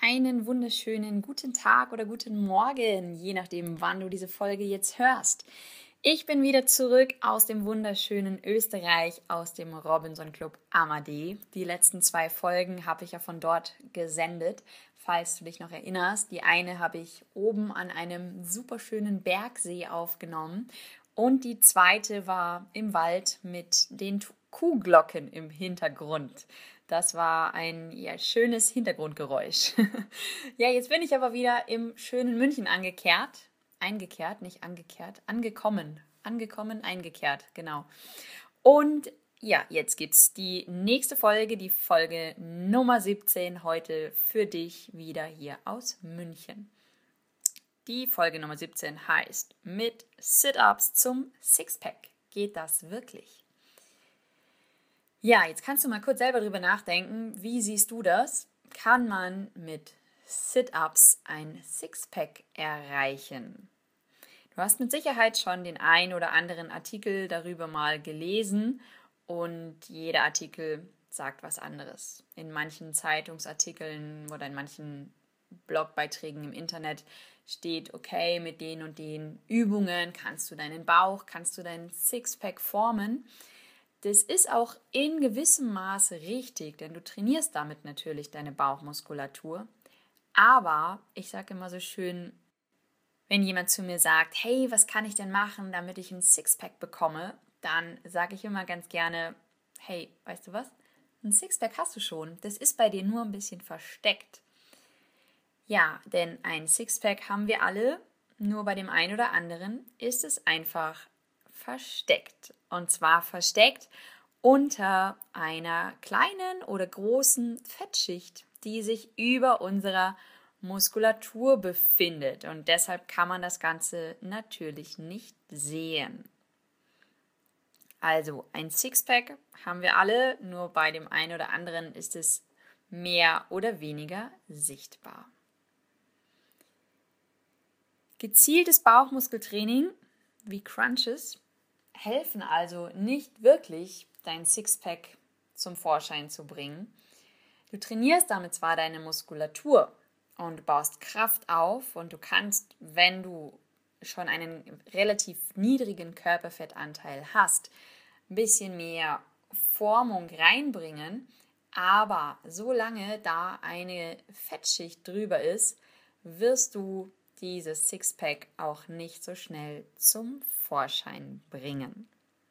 Einen wunderschönen guten Tag oder guten Morgen, je nachdem, wann du diese Folge jetzt hörst. Ich bin wieder zurück aus dem wunderschönen Österreich, aus dem Robinson Club Amadee. Die letzten 2 Folgen habe ich ja von dort gesendet, falls du dich noch erinnerst. Die eine habe ich oben an einem superschönen Bergsee aufgenommen und die zweite war im Wald mit den Kuhglocken im Hintergrund. Das war ein schönes Hintergrundgeräusch. Ja, jetzt bin ich aber wieder im schönen München eingekehrt, nicht angekehrt, eingekehrt, genau. Und ja, jetzt gibt's die nächste Folge, die Folge Nummer 17, heute für dich wieder hier aus München. Die Folge Nummer 17 heißt mit Sit-Ups zum Sixpack. Geht das wirklich? Ja, jetzt kannst du mal kurz selber drüber nachdenken. Wie siehst du das? Kann man mit Sit-Ups ein Sixpack erreichen? Du hast mit Sicherheit schon den ein oder anderen Artikel darüber mal gelesen und jeder Artikel sagt was anderes. In manchen Zeitungsartikeln oder in manchen Blogbeiträgen im Internet steht, okay, mit den und den Übungen kannst du deinen Bauch, kannst du deinen Sixpack formen. Das ist auch in gewissem Maße richtig, denn du trainierst damit natürlich deine Bauchmuskulatur. Aber ich sage immer so schön, wenn jemand zu mir sagt, hey, was kann ich denn machen, damit ich ein Sixpack bekomme, dann sage ich immer ganz gerne, hey, weißt du was? Ein Sixpack hast du schon. Das ist bei dir nur ein bisschen versteckt. Ja, denn ein Sixpack haben wir alle, nur bei dem einen oder anderen ist es einfach versteckt. Und zwar versteckt unter einer kleinen oder großen Fettschicht, die sich über unserer Muskulatur befindet. Und deshalb kann man das Ganze natürlich nicht sehen. Also ein Sixpack haben wir alle, nur bei dem einen oder anderen ist es mehr oder weniger sichtbar. Gezieltes Bauchmuskeltraining wie Crunches helfen also nicht wirklich, dein Sixpack zum Vorschein zu bringen. Du trainierst damit zwar deine Muskulatur und du baust Kraft auf und du kannst, wenn du schon einen relativ niedrigen Körperfettanteil hast, ein bisschen mehr Formung reinbringen, aber solange da eine Fettschicht drüber ist, wirst du dieses Sixpack auch nicht so schnell zum Vorschein bringen.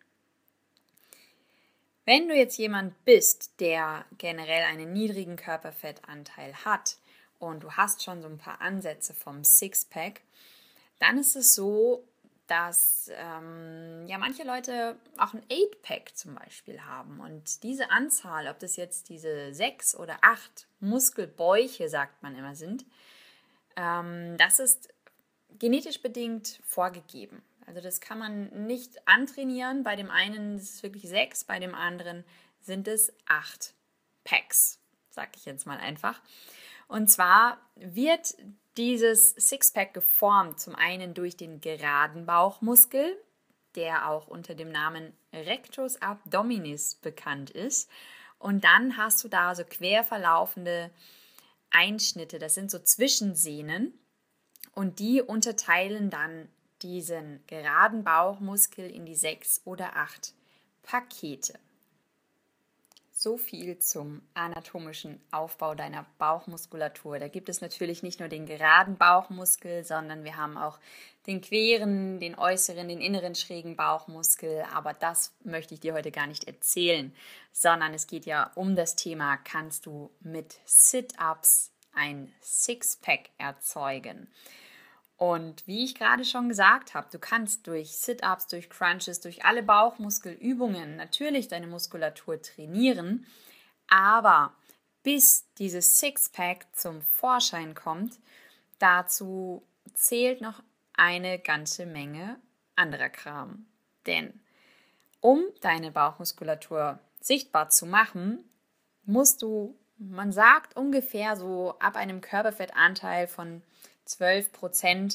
Wenn du jetzt jemand bist, der generell einen niedrigen Körperfettanteil hat und du hast schon so ein paar Ansätze vom Sixpack, dann ist es so, dass manche Leute auch ein 8-Pack zum Beispiel haben. Und diese Anzahl, ob das jetzt diese 6 oder 8 Muskelbäuche, sagt man immer, sind, das ist genetisch bedingt vorgegeben. Also das kann man nicht antrainieren. Bei dem einen ist es wirklich 6, bei dem anderen sind es 8 Packs, sage ich jetzt mal einfach. Und zwar wird dieses Sixpack geformt, zum einen durch den geraden Bauchmuskel, der auch unter dem Namen Rectus abdominis bekannt ist. Und dann hast du da so quer verlaufende Einschnitte, das sind so Zwischensehnen. Und die unterteilen dann diesen geraden Bauchmuskel in die 6 oder 8 Pakete. So viel zum anatomischen Aufbau deiner Bauchmuskulatur. Da gibt es natürlich nicht nur den geraden Bauchmuskel, sondern wir haben auch den queren, den äußeren, den inneren schrägen Bauchmuskel. Aber das möchte ich dir heute gar nicht erzählen, sondern es geht ja um das Thema, kannst du mit Sit-Ups ein Sixpack erzeugen? Und wie ich gerade schon gesagt habe, du kannst durch Sit-Ups, durch Crunches, durch alle Bauchmuskelübungen natürlich deine Muskulatur trainieren, aber bis dieses Sixpack zum Vorschein kommt, dazu zählt noch eine ganze Menge anderer Kram. Denn um deine Bauchmuskulatur sichtbar zu machen, musst du, man sagt ungefähr so ab einem Körperfettanteil von 12%,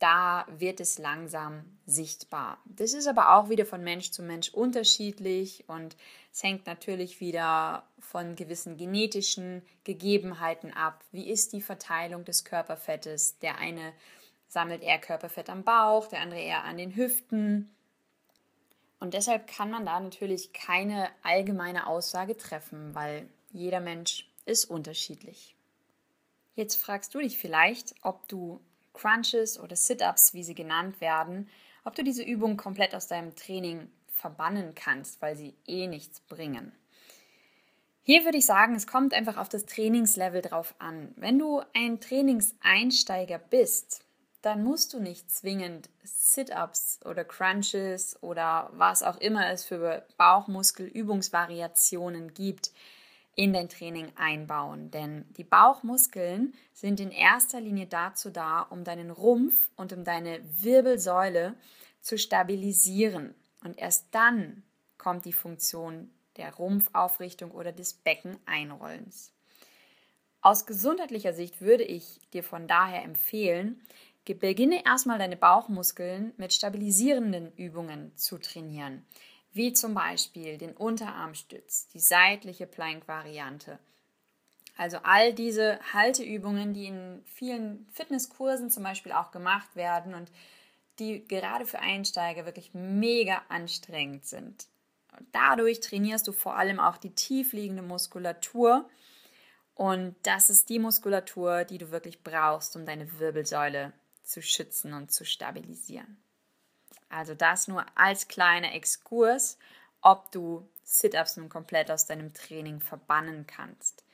da wird es langsam sichtbar. Das ist aber auch wieder von Mensch zu Mensch unterschiedlich und es hängt natürlich wieder von gewissen genetischen Gegebenheiten ab. Wie ist die Verteilung des Körperfettes? Der eine sammelt eher Körperfett am Bauch, der andere eher an den Hüften. Und deshalb kann man da natürlich keine allgemeine Aussage treffen, weil jeder Mensch ist unterschiedlich. Jetzt fragst du dich vielleicht, ob du Crunches oder Sit-Ups, wie sie genannt werden, ob du diese Übung komplett aus deinem Training verbannen kannst, weil sie nichts bringen. Hier würde ich sagen, es kommt einfach auf das Trainingslevel drauf an. Wenn du ein Trainingseinsteiger bist, dann musst du nicht zwingend Sit-Ups oder Crunches oder was auch immer es für Bauchmuskelübungsvariationen gibt, in dein Training einbauen. Denn die Bauchmuskeln sind in erster Linie dazu da, um deinen Rumpf und um deine Wirbelsäule zu stabilisieren. Und erst dann kommt die Funktion der Rumpfaufrichtung oder des Beckeneinrollens. Aus gesundheitlicher Sicht würde ich dir von daher empfehlen, beginne erstmal deine Bauchmuskeln mit stabilisierenden Übungen zu trainieren, wie zum Beispiel den Unterarmstütz, die seitliche Plank-Variante. Also all diese Halteübungen, die in vielen Fitnesskursen zum Beispiel auch gemacht werden und die gerade für Einsteiger wirklich mega anstrengend sind. Und dadurch trainierst du vor allem auch die tiefliegende Muskulatur und das ist die Muskulatur, die du wirklich brauchst, um deine Wirbelsäule zu schützen und zu stabilisieren. Also das nur als kleiner Exkurs, ob du Sit-Ups nun komplett aus deinem Training verbannen kannst.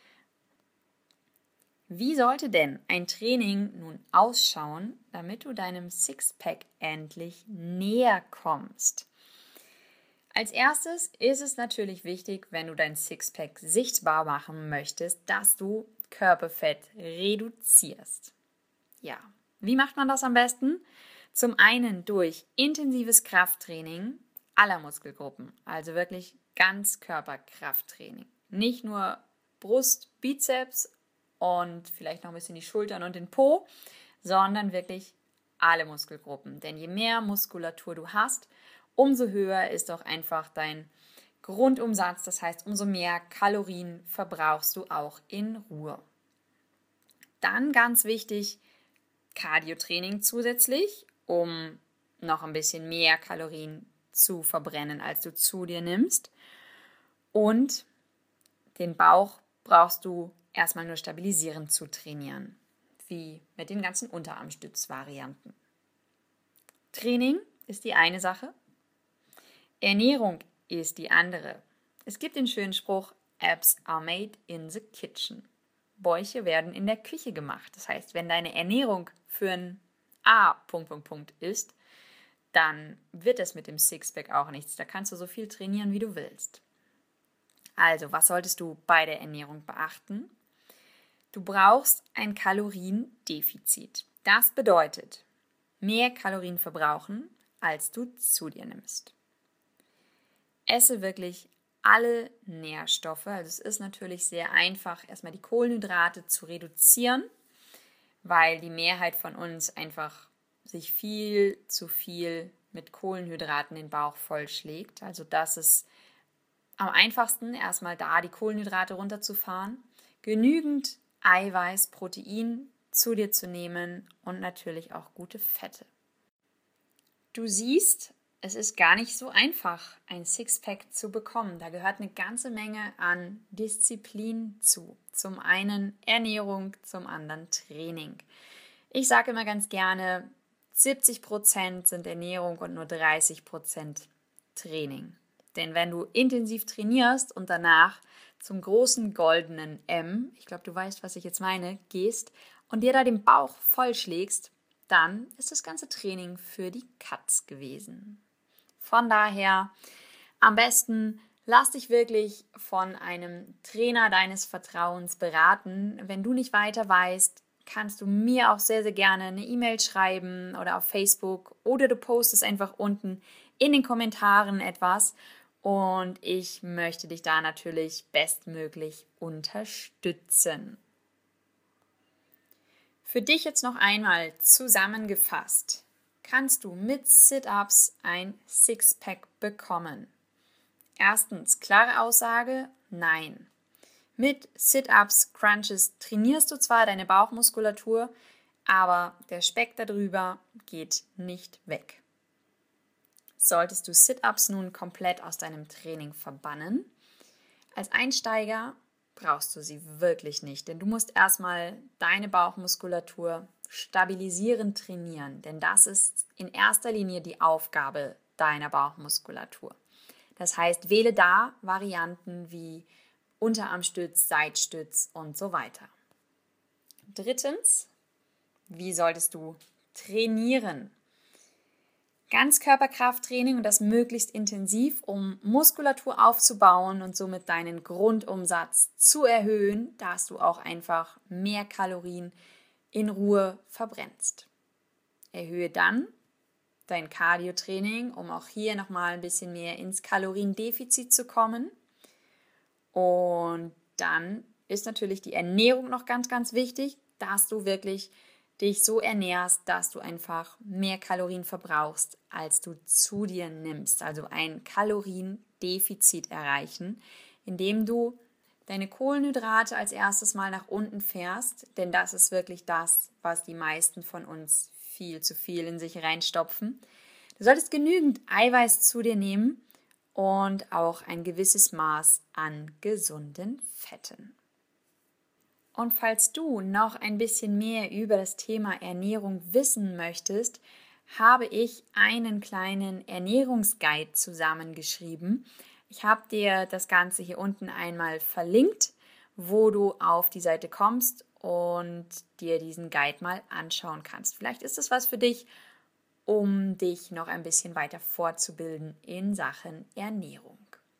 Wie sollte denn ein Training nun ausschauen, damit du deinem Sixpack endlich näher kommst? Als erstes ist es natürlich wichtig, wenn du dein Sixpack sichtbar machen möchtest, dass du Körperfett reduzierst. Ja, wie macht man das am besten? Zum einen durch intensives Krafttraining aller Muskelgruppen, also wirklich Ganzkörperkrafttraining. Nicht nur Brust, Bizeps und vielleicht noch ein bisschen die Schultern und den Po, sondern wirklich alle Muskelgruppen. Denn je mehr Muskulatur du hast, umso höher ist auch einfach dein Grundumsatz. Das heißt, umso mehr Kalorien verbrauchst du auch in Ruhe. Dann ganz wichtig, Cardio-Training zusätzlich, um noch ein bisschen mehr Kalorien zu verbrennen, als du zu dir nimmst. Und den Bauch brauchst du erstmal nur stabilisierend zu trainieren, wie mit den ganzen Unterarmstützvarianten. Training ist die eine Sache, Ernährung ist die andere. Es gibt den schönen Spruch, Abs are made in the kitchen. Bäuche werden in der Küche gemacht. Das heißt, wenn deine Ernährung für ein ist, dann wird es mit dem Sixpack auch nichts. Da kannst du so viel trainieren, wie du willst. Also, was solltest du bei der Ernährung beachten? Du brauchst ein Kaloriendefizit. Das bedeutet, mehr Kalorien verbrauchen, als du zu dir nimmst. Esse wirklich alle Nährstoffe. Also es ist natürlich sehr einfach, erstmal die Kohlenhydrate zu reduzieren, weil die Mehrheit von uns einfach sich viel zu viel mit Kohlenhydraten den Bauch vollschlägt. Also das ist am einfachsten, erstmal da die Kohlenhydrate runterzufahren, genügend Eiweiß, Protein zu dir zu nehmen und natürlich auch gute Fette. Du siehst, es ist gar nicht so einfach, ein Sixpack zu bekommen. Da gehört eine ganze Menge an Disziplin zu. Zum einen Ernährung, zum anderen Training. Ich sage immer ganz gerne, 70% sind Ernährung und nur 30% Training. Denn wenn du intensiv trainierst und danach zum großen goldenen M, ich glaube, du weißt, was ich jetzt meine, gehst und dir da den Bauch vollschlägst, dann ist das ganze Training für die Katz gewesen. Von daher am besten lass dich wirklich von einem Trainer deines Vertrauens beraten. Wenn du nicht weiter weißt, kannst du mir auch sehr, sehr gerne eine E-Mail schreiben oder auf Facebook oder du postest einfach unten in den Kommentaren etwas und ich möchte dich da natürlich bestmöglich unterstützen. Für dich jetzt noch einmal zusammengefasst, kannst du mit Sit-Ups ein Sixpack bekommen? Erstens, klare Aussage, nein. Mit Sit-Ups, Crunches trainierst du zwar deine Bauchmuskulatur, aber der Speck darüber geht nicht weg. Solltest du Sit-Ups nun komplett aus deinem Training verbannen? Als Einsteiger brauchst du sie wirklich nicht, denn du musst erstmal deine Bauchmuskulatur stabilisierend trainieren, denn das ist in erster Linie die Aufgabe deiner Bauchmuskulatur. Das heißt, wähle da Varianten wie Unterarmstütz, Seitstütz und so weiter. Drittens, wie solltest du trainieren? Ganzkörperkrafttraining und das möglichst intensiv, um Muskulatur aufzubauen und somit deinen Grundumsatz zu erhöhen, dass du auch einfach mehr Kalorien in Ruhe verbrennst. Erhöhe dann dein Cardio-Training, um auch hier nochmal ein bisschen mehr ins Kaloriendefizit zu kommen. Und dann ist natürlich die Ernährung noch ganz, ganz wichtig, dass du wirklich dich so ernährst, dass du einfach mehr Kalorien verbrauchst, als du zu dir nimmst. Also ein Kaloriendefizit erreichen, indem du deine Kohlenhydrate als erstes mal nach unten fährst, denn das ist wirklich das, was die meisten von uns viel zu viel in sich reinstopfen. Du solltest genügend Eiweiß zu dir nehmen und auch ein gewisses Maß an gesunden Fetten. Und falls du noch ein bisschen mehr über das Thema Ernährung wissen möchtest, habe ich einen kleinen Ernährungsguide zusammengeschrieben. Ich habe dir das Ganze hier unten einmal verlinkt, wo du auf die Seite kommst und dir diesen Guide mal anschauen kannst. Vielleicht ist es was für dich, um dich noch ein bisschen weiter fortzubilden in Sachen Ernährung.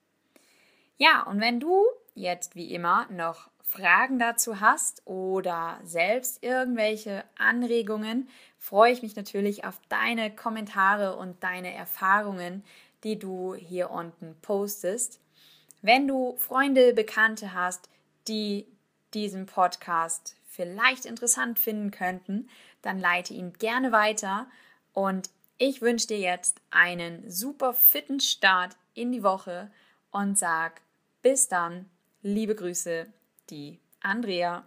Ja, und wenn du jetzt wie immer noch Fragen dazu hast oder selbst irgendwelche Anregungen, freue ich mich natürlich auf deine Kommentare und deine Erfahrungen, die du hier unten postest. Wenn du Freunde, Bekannte hast, die diesen Podcast vielleicht interessant finden könnten, dann leite ihn gerne weiter und ich wünsche dir jetzt einen super fitten Start in die Woche und sag bis dann, liebe Grüße, die Andrea.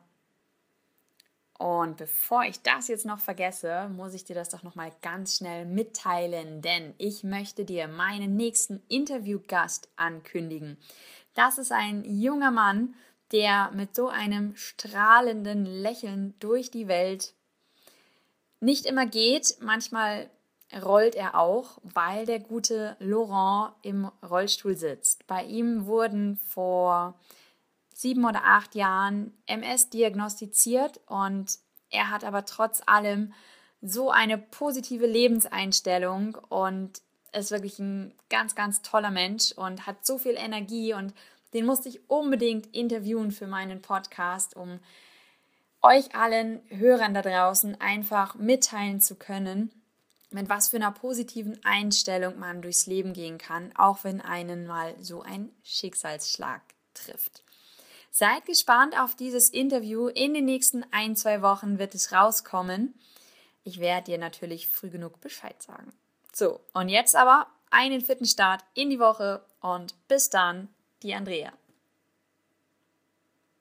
Und bevor ich das jetzt noch vergesse, muss ich dir das doch noch mal ganz schnell mitteilen, denn ich möchte dir meinen nächsten Interviewgast ankündigen. Das ist ein junger Mann, der mit so einem strahlenden Lächeln durch die Welt nicht immer geht. Manchmal rollt er auch, weil der gute Laurent im Rollstuhl sitzt. Bei ihm wurden vor 7 oder 8 Jahren MS diagnostiziert und er hat aber trotz allem so eine positive Lebenseinstellung und ist wirklich ein ganz, ganz toller Mensch und hat so viel Energie und den musste ich unbedingt interviewen für meinen Podcast, um euch allen Hörern da draußen einfach mitteilen zu können, mit was für einer positiven Einstellung man durchs Leben gehen kann, auch wenn einen mal so ein Schicksalsschlag trifft. Seid gespannt auf dieses Interview. In den nächsten 1-2 Wochen wird es rauskommen. Ich werde dir natürlich früh genug Bescheid sagen. So, und jetzt aber einen fitten Start in die Woche und bis dann, die Andrea.